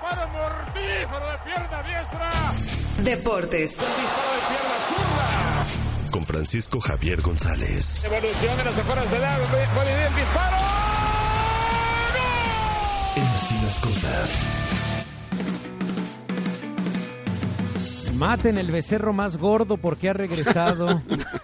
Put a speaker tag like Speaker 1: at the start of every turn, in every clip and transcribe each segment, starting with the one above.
Speaker 1: disparo mortífero de pierna diestra.
Speaker 2: Deportes.
Speaker 1: Un disparo de pierna zurda.
Speaker 3: Con Francisco Javier González.
Speaker 1: Evolución de las afueras del área. Puede el disparo.
Speaker 3: En Así las Cosas.
Speaker 4: Maten el becerro más gordo porque ha regresado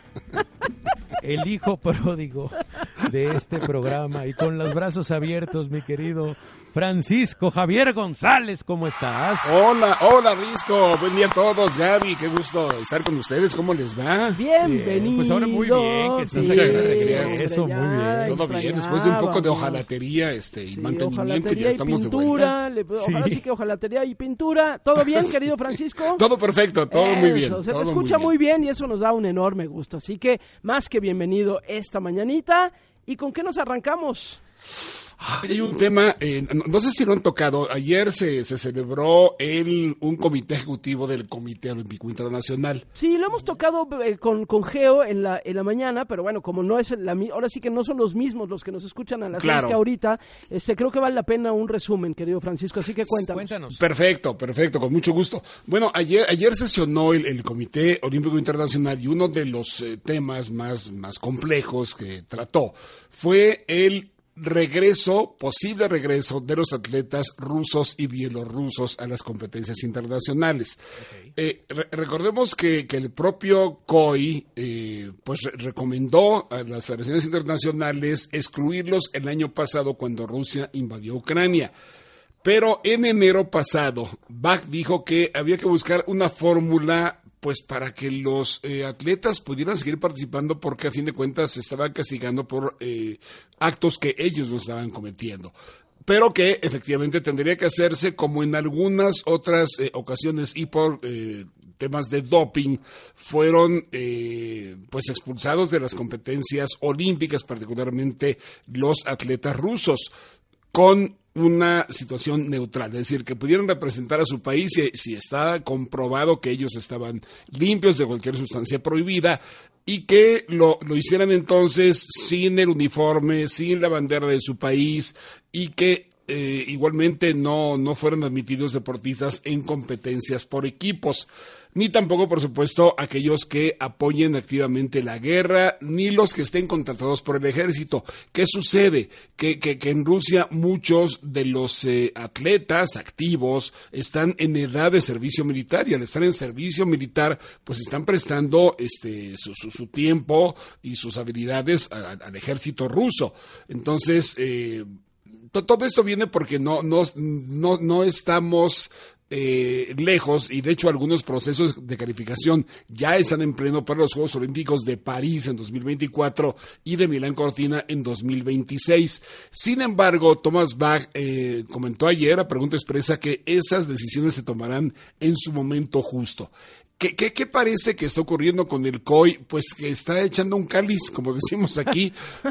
Speaker 4: el hijo pródigo de este programa y con los brazos abiertos, mi querido Francisco Javier González, ¿cómo estás?
Speaker 5: Hola Risco, buen día a todos, Gaby, qué gusto estar con ustedes, ¿cómo les va?
Speaker 4: Bienvenido. Pues ahora muy bien, que estás
Speaker 5: Muchas gracias.
Speaker 4: Eso, muy bien.
Speaker 5: Todo bien, después de un poco de ojalatería y mantenimiento, ya estamos de vuelta.
Speaker 6: Ojalá sí que ojalatería y pintura. ¿Todo bien, querido Francisco?
Speaker 5: Todo perfecto, todo muy bien.
Speaker 6: Se te
Speaker 5: todo
Speaker 6: escucha muy bien y eso nos da un enorme gusto. Así que más que bienvenido esta mañanita. ¿Y con qué nos arrancamos?
Speaker 5: Hay un tema, no sé si lo han tocado, ayer se celebró un comité ejecutivo del Comité Olímpico Internacional.
Speaker 6: Sí, lo hemos tocado con Geo en la mañana, pero bueno, como no es ahora sí que no son los mismos los que nos escuchan a las 6 que ahorita, creo que vale la pena un resumen, querido Francisco, así que cuéntanos.
Speaker 5: Perfecto, con mucho gusto. Bueno, ayer sesionó el Comité Olímpico Internacional y uno de los temas más complejos que trató fue el posible regreso de los atletas rusos y bielorrusos a las competencias internacionales. Okay. Recordemos que el propio COI pues recomendó a las federaciones internacionales excluirlos el año pasado cuando Rusia invadió Ucrania. Pero en enero pasado, Bach dijo que había que buscar una fórmula pues para que los atletas pudieran seguir participando porque a fin de cuentas se estaban castigando por actos que ellos no estaban cometiendo. Pero que efectivamente tendría que hacerse como en algunas otras ocasiones y por temas de doping fueron pues expulsados de las competencias olímpicas, particularmente los atletas rusos, con una situación neutral, es decir, que pudieran representar a su país si está comprobado que ellos estaban limpios de cualquier sustancia prohibida y que lo hicieran entonces sin el uniforme, sin la bandera de su país y que igualmente no fueron admitidos deportistas en competencias por equipos, ni tampoco, por supuesto, aquellos que apoyen activamente la guerra, ni los que estén contratados por el ejército. ¿Qué sucede? Que en Rusia muchos de los atletas activos están en edad de servicio militar y al estar en servicio militar, pues están prestando su tiempo y sus habilidades al ejército ruso. Entonces, todo esto viene porque no estamos lejos y de hecho algunos procesos de calificación ya están en pleno para los Juegos Olímpicos de París en 2024 y de Milán Cortina en 2026. Sin embargo, Thomas Bach comentó ayer a pregunta expresa que esas decisiones se tomarán en su momento justo. ¿Qué parece que está ocurriendo con el COI? Pues que está echando un cáliz, como decimos aquí.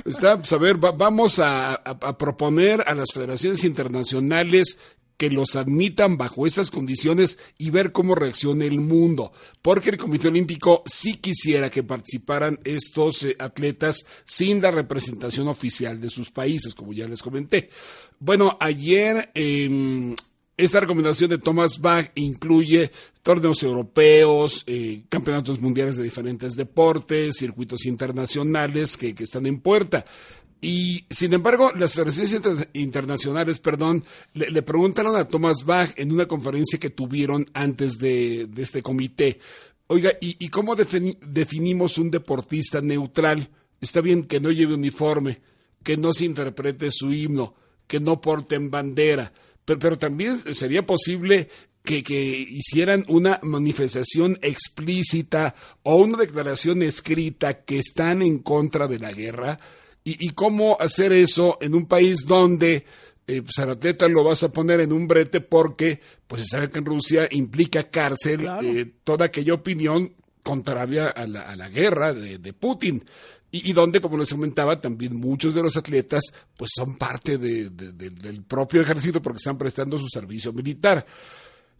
Speaker 5: Vamos a proponer a las federaciones internacionales que los admitan bajo esas condiciones y ver cómo reacciona el mundo, porque el Comité Olímpico sí quisiera que participaran estos atletas sin la representación oficial de sus países, como ya les comenté. Bueno, ayer esta recomendación de Thomas Bach incluye torneos europeos, campeonatos mundiales de diferentes deportes, circuitos internacionales que están en puerta. Y, sin embargo, las federaciones internacionales, le preguntaron a Thomas Bach en una conferencia que tuvieron antes de este comité, oiga, ¿y cómo definimos un deportista neutral? Está bien que no lleve uniforme, que no se interprete su himno, que no porten bandera, pero también sería posible que hicieran una manifestación explícita o una declaración escrita que están en contra de la guerra. ¿Y cómo hacer eso en un país donde pues al atleta lo vas a poner en un brete porque pues se sabe que en Rusia implica cárcel, claro, toda aquella opinión contraria a la guerra de Putin? Y donde, como les comentaba, también muchos de los atletas pues son parte del propio ejército porque están prestando su servicio militar.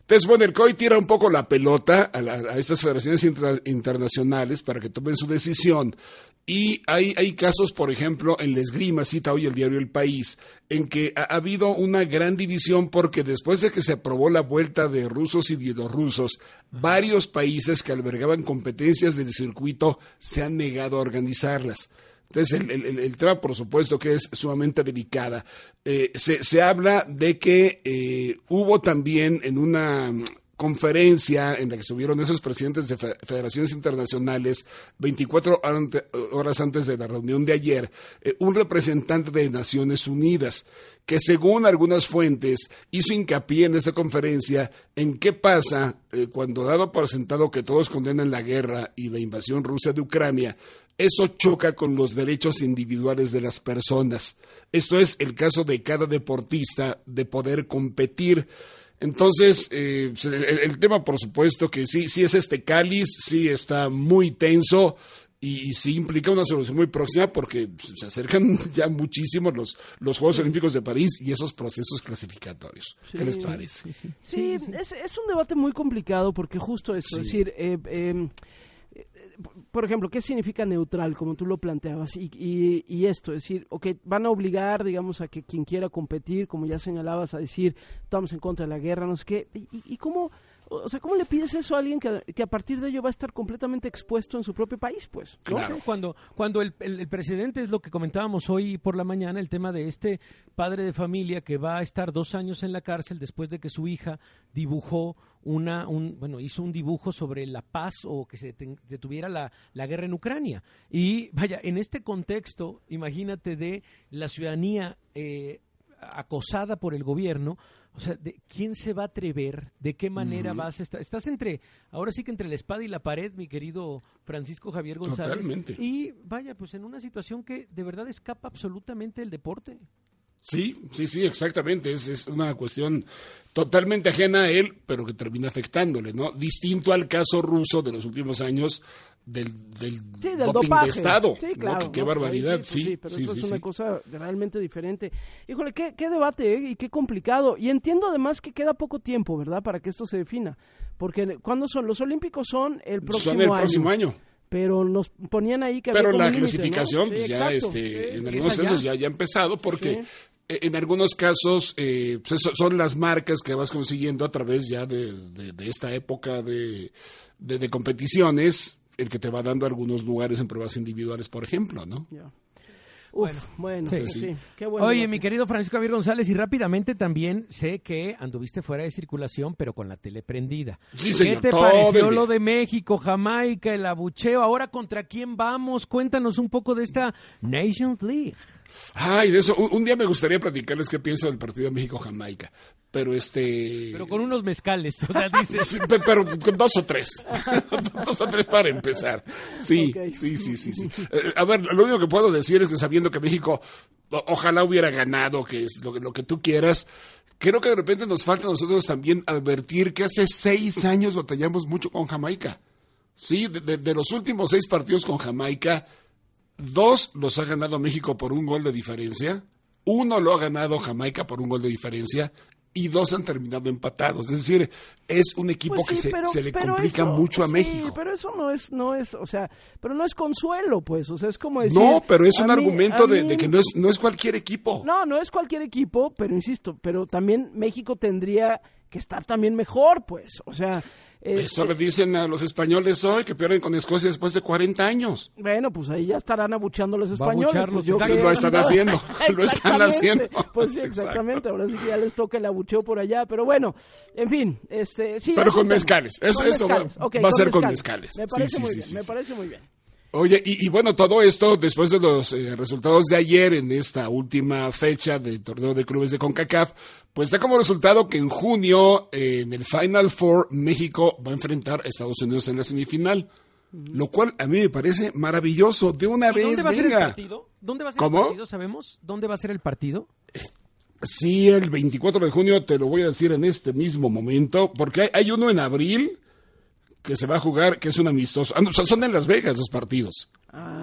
Speaker 5: Entonces, bueno, el COI tira un poco la pelota a estas federaciones internacionales para que tomen su decisión. Y hay casos, por ejemplo, en la esgrima, cita hoy el diario El País, en que ha habido una gran división porque después de que se aprobó la vuelta de rusos y bielorrusos, varios países que albergaban competencias del circuito se han negado a organizarlas. Entonces, el tema, por supuesto, que es sumamente delicada. Se habla de que hubo también en una conferencia en la que estuvieron esos presidentes de federaciones internacionales 24 horas antes de la reunión de ayer, un representante de Naciones Unidas que, según algunas fuentes, hizo hincapié en esa conferencia en qué pasa cuando, dado por sentado que todos condenan la guerra y la invasión rusa de Ucrania, eso choca con los derechos individuales de las personas. Esto es el caso de cada deportista de poder competir. Entonces, el tema, por supuesto, que sí es este cáliz, sí está muy tenso y sí implica una solución muy próxima porque se acercan ya muchísimo los Juegos Olímpicos de París y esos procesos clasificatorios. Sí, ¿qué les parece?
Speaker 6: Sí. Es un debate muy complicado porque justo eso, es decir, por ejemplo, ¿qué significa neutral, como tú lo planteabas? Y esto, es decir, van a obligar, digamos, a que quien quiera competir, como ya señalabas, a decir, estamos en contra de la guerra, no sé qué. ¿Y cómo, o sea, cómo le pides eso a alguien que a partir de ello va a estar completamente expuesto en su propio país, pues? ¿No?
Speaker 4: Claro. Cuando el presidente, es lo que comentábamos hoy por la mañana, el tema de este padre de familia que va a estar 2 años en la cárcel después de que su hija dibujó hizo un dibujo sobre la paz o que se detuviera la guerra en Ucrania. Y vaya, en este contexto, imagínate de la ciudadanía acosada por el gobierno, o sea, ¿quién se va a atrever? ¿De qué manera vas a estar? Estás ahora sí que entre la espada y la pared, mi querido Francisco Javier González.
Speaker 5: Totalmente.
Speaker 4: Y vaya, pues en una situación que de verdad escapa absolutamente del deporte.
Speaker 5: Sí, exactamente. Es una cuestión totalmente ajena a él, pero que termina afectándole, ¿no? Distinto al caso ruso de los últimos años del doping de Estado.
Speaker 6: Sí, claro.
Speaker 5: ¿No? Qué barbaridad,
Speaker 6: sí. Pero eso es una cosa realmente diferente. Híjole, qué debate, y qué complicado. Y entiendo además que queda poco tiempo, ¿verdad?, para que esto se defina. Porque ¿cuándo son? Los Olímpicos son el próximo año. Pero nos ponían ahí que
Speaker 5: pero
Speaker 6: había
Speaker 5: la clasificación, ¿no? Pues ya en algunos casos ya ha empezado porque en algunos casos pues son las marcas que vas consiguiendo a través ya de esta época de competiciones, el que te va dando algunos lugares en pruebas individuales, por ejemplo, ¿no?
Speaker 6: Yeah. Bueno, sí. Qué bueno.
Speaker 4: Oye, mi querido Francisco Javier González, y rápidamente también sé que anduviste fuera de circulación, pero con la tele prendida.
Speaker 5: Sí, señor.
Speaker 4: ¿Qué te pareció lo de México, Jamaica, el abucheo? Ahora, ¿contra quién vamos? Cuéntanos un poco de esta Nations League.
Speaker 5: Ay, de eso, un día me gustaría platicarles qué pienso del partido de México-Jamaica, pero
Speaker 4: Pero con unos mezcales, o sea, dices.
Speaker 5: Sí, pero con 2 o 3, 2 o 3 para empezar. Sí. A ver, lo único que puedo decir es que sabiendo que México ojalá hubiera ganado, que es lo que tú quieras, creo que de repente nos falta a nosotros también advertir que hace 6 años batallamos mucho con Jamaica. Sí, de los últimos 6 partidos con Jamaica, 2 los ha ganado México por 1 gol de diferencia, 1 lo ha ganado Jamaica por 1 gol de diferencia y 2 han terminado empatados. Es decir, es un equipo que se le complica mucho a México.
Speaker 6: Sí, pero eso no es, o sea, pero no es consuelo, pues, o sea, es como decir.
Speaker 5: No, pero es un argumento de que no es cualquier equipo.
Speaker 6: No es cualquier equipo, pero insisto, pero también México tendría que estar también mejor, pues, o sea.
Speaker 5: Eso le dicen a los españoles hoy, que pierden con Escocia después de 40 años.
Speaker 6: Bueno, pues ahí ya estarán abuchando los españoles. Pues
Speaker 5: lo están haciendo. Lo están haciendo.
Speaker 6: Pues sí, exactamente. Ahora sí que ya les toca el abucheo por allá. Pero bueno, en fin. Sí,
Speaker 5: pero con mezcales. Eso va a ser con mezcales.
Speaker 6: Me parece muy bien. Me parece muy bien.
Speaker 5: Oye, y bueno, todo esto después de los resultados de ayer en esta última fecha del torneo de clubes de CONCACAF, pues da como resultado que en junio, en el Final Four, México va a enfrentar a Estados Unidos en la semifinal, lo cual a mí me parece maravilloso. De una vez,
Speaker 4: ¿Dónde va a ser el partido? ¿Dónde va a ser el partido? ¿Sabemos dónde va a ser el partido?
Speaker 5: Sí, el 24 de junio, te lo voy a decir en este mismo momento, porque hay uno en abril que se va a jugar, que es un amistoso. Son en Las Vegas los partidos.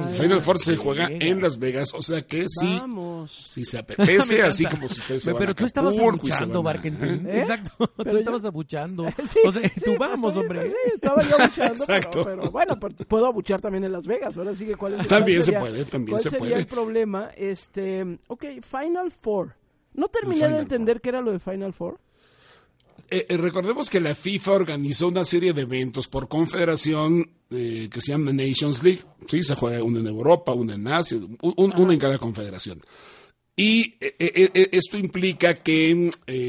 Speaker 5: El Final Four se juega en Las Vegas, o sea que sí, si se apetece, así como si ustedes se van
Speaker 4: pero
Speaker 5: a
Speaker 4: tú estabas
Speaker 5: Acapulco
Speaker 4: abuchando, Barkentin. Exacto, tú estabas abuchando.
Speaker 6: Sí,
Speaker 4: o sea, tú vamos, hombre.
Speaker 6: Sí, estaba yo abuchando,
Speaker 5: Exacto.
Speaker 6: pero bueno, puedo abuchar también en Las Vegas. Ahora sí que cuál es el
Speaker 5: También se
Speaker 6: sería,
Speaker 5: puede, también
Speaker 6: ¿cuál
Speaker 5: se
Speaker 6: sería
Speaker 5: puede.
Speaker 6: el problema? Ok, Final Four. No terminé de entender qué era lo de Final Four.
Speaker 5: Recordemos que la FIFA organizó una serie de eventos por confederación que se llama Nations League. Sí, se juega uno en Europa, uno en Asia, uno en cada confederación. Y esto implica que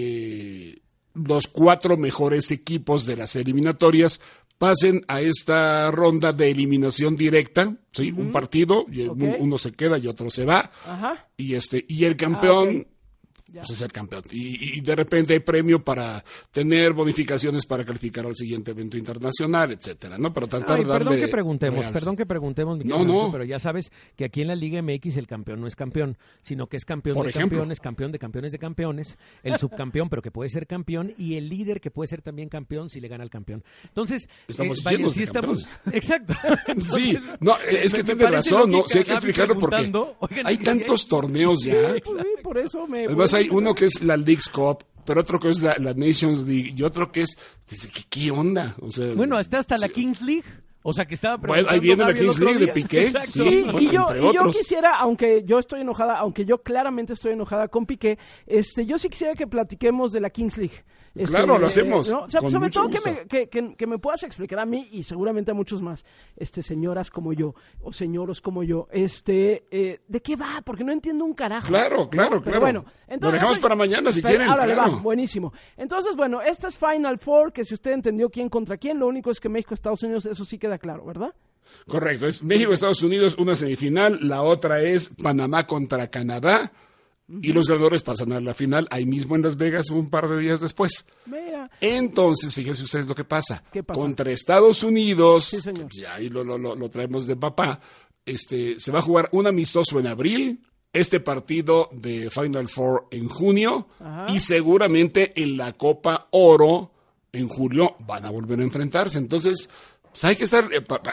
Speaker 5: los 4 mejores equipos de las eliminatorias pasen a esta ronda de eliminación directa, ¿sí? Un partido, y uno se queda y otro se va.
Speaker 6: Ajá.
Speaker 5: Y el campeón pues es el campeón. Y de repente hay premio para tener bonificaciones para calificar al siguiente evento internacional, etcétera, ¿no? Para tratar de darle
Speaker 4: perdón que preguntemos,
Speaker 5: no.
Speaker 4: Pero ya sabes que aquí en la Liga MX el campeón no es campeón, sino que es campeón
Speaker 5: Por
Speaker 4: de
Speaker 5: ejemplo.
Speaker 4: campeones, campeón de campeones de campeones, el subcampeón, pero que puede ser campeón, y el líder que puede ser también campeón si le gana al campeón. Entonces,
Speaker 5: estamos llenos de campeones.
Speaker 4: Exacto.
Speaker 5: Sí, no, es que tienes razón, ¿no? Sí hay que explicarlo porque hay tantos torneos ya.
Speaker 6: Sí, por eso
Speaker 5: Además hay uno que es la Leagues Cup, pero otro que es la Nations League, y otro que es, dice, ¿qué onda? O sea,
Speaker 4: bueno, está hasta la Kings League. O sea, que estaba preguntando.
Speaker 5: Bueno, ahí viene la Kings League de Piqué.
Speaker 4: Exacto.
Speaker 6: Sí,
Speaker 5: bueno,
Speaker 6: y yo quisiera, aunque yo claramente estoy enojada con Piqué, yo sí quisiera que platiquemos de la Kings League.
Speaker 5: Claro, lo hacemos.
Speaker 6: ¿no? O sea, sobre todo
Speaker 5: gusto.
Speaker 6: que me puedas explicar a mí y seguramente a muchos más, señoras como yo o señoros como yo, ¿de qué va? Porque no entiendo un carajo.
Speaker 5: Claro.
Speaker 6: Pero bueno, entonces,
Speaker 5: lo dejamos para mañana si quieren.
Speaker 6: Ahora le va,
Speaker 5: Claro.
Speaker 6: buenísimo. Entonces, bueno, esta es Final Four, que si usted entendió quién contra quién, lo único es que México, Estados Unidos, eso sí queda claro, ¿verdad?
Speaker 5: Correcto, es México-Estados Unidos, una semifinal, la otra es Panamá contra Canadá, y los ganadores pasan a la final ahí mismo en Las Vegas un par de días después.
Speaker 6: Mira.
Speaker 5: Entonces, fíjense ustedes lo que pasa.
Speaker 6: ¿Qué pasa?
Speaker 5: Contra Estados Unidos,
Speaker 6: Sí, señor.
Speaker 5: ya ahí lo traemos de papá, se va a jugar un amistoso en abril, este partido de Final Four en junio,
Speaker 6: Ajá.
Speaker 5: y seguramente en la Copa Oro en julio van a volver a enfrentarse. Entonces, pues hay que estar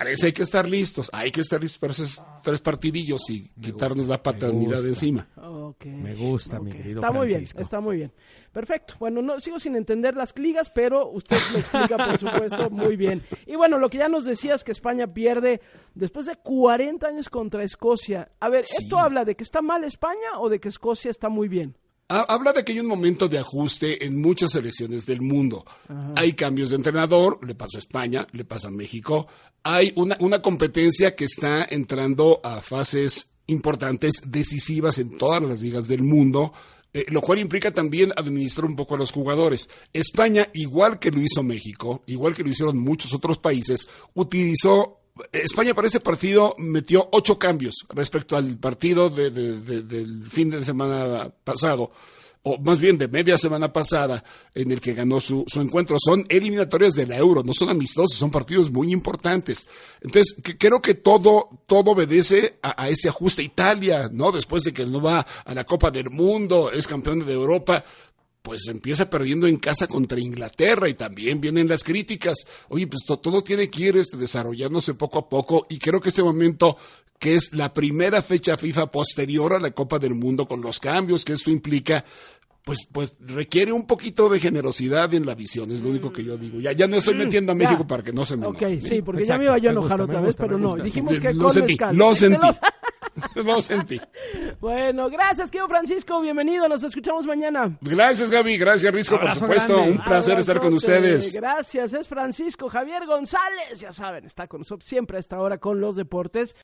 Speaker 5: listos para esos 3 partidillos y quitarnos la paternidad de encima.
Speaker 6: Okay.
Speaker 4: Me gusta, mi querido
Speaker 6: Está muy bien,
Speaker 4: Francisco.
Speaker 6: está muy bien. Perfecto. Bueno, no sigo sin entender las ligas, pero usted lo explica, por supuesto, muy bien. Y bueno, lo que ya nos decías, que España pierde después de 40 años contra Escocia. A ver, ¿esto habla de que está mal España o de que Escocia está muy bien?
Speaker 5: Habla de que hay un momento de ajuste en muchas selecciones del mundo. Ajá. Hay cambios de entrenador, le pasa a España, le pasa a México. Hay una competencia que está entrando a fases importantes, decisivas en todas las ligas del mundo, lo cual implica también administrar un poco a los jugadores. España, igual que lo hizo México, igual que lo hicieron muchos otros países, España para este partido metió 8 cambios respecto al partido del fin de semana pasado, o más bien de media semana pasada, en el que ganó su encuentro. Son eliminatorias de la Euro, no son amistosos, son partidos muy importantes. Entonces, creo que todo obedece a ese ajuste. Italia, ¿no? Después de que no va a la Copa del Mundo, es campeón de Europa, pues empieza perdiendo en casa contra Inglaterra, y también vienen las críticas. Oye, pues todo tiene que ir desarrollándose poco a poco, y creo que este momento, que es la primera fecha FIFA posterior a la Copa del Mundo, con los cambios que esto implica, pues requiere un poquito de generosidad en la visión, es lo único que yo digo. Ya no estoy metiendo a México para que no se me enoje.
Speaker 6: Ok, sí, porque ya me iba yo a enojar otra vez, pero no. Dijimos que
Speaker 5: lo sentí. Lo sentí.
Speaker 6: Bueno, gracias, querido Francisco, bienvenido, nos escuchamos mañana.
Speaker 5: Gracias, Gaby, gracias, Risco, por supuesto,
Speaker 4: grande.
Speaker 5: un placer estar con ustedes.
Speaker 6: Gracias, es Francisco Javier González, ya saben, está con nosotros siempre a esta hora con los deportes.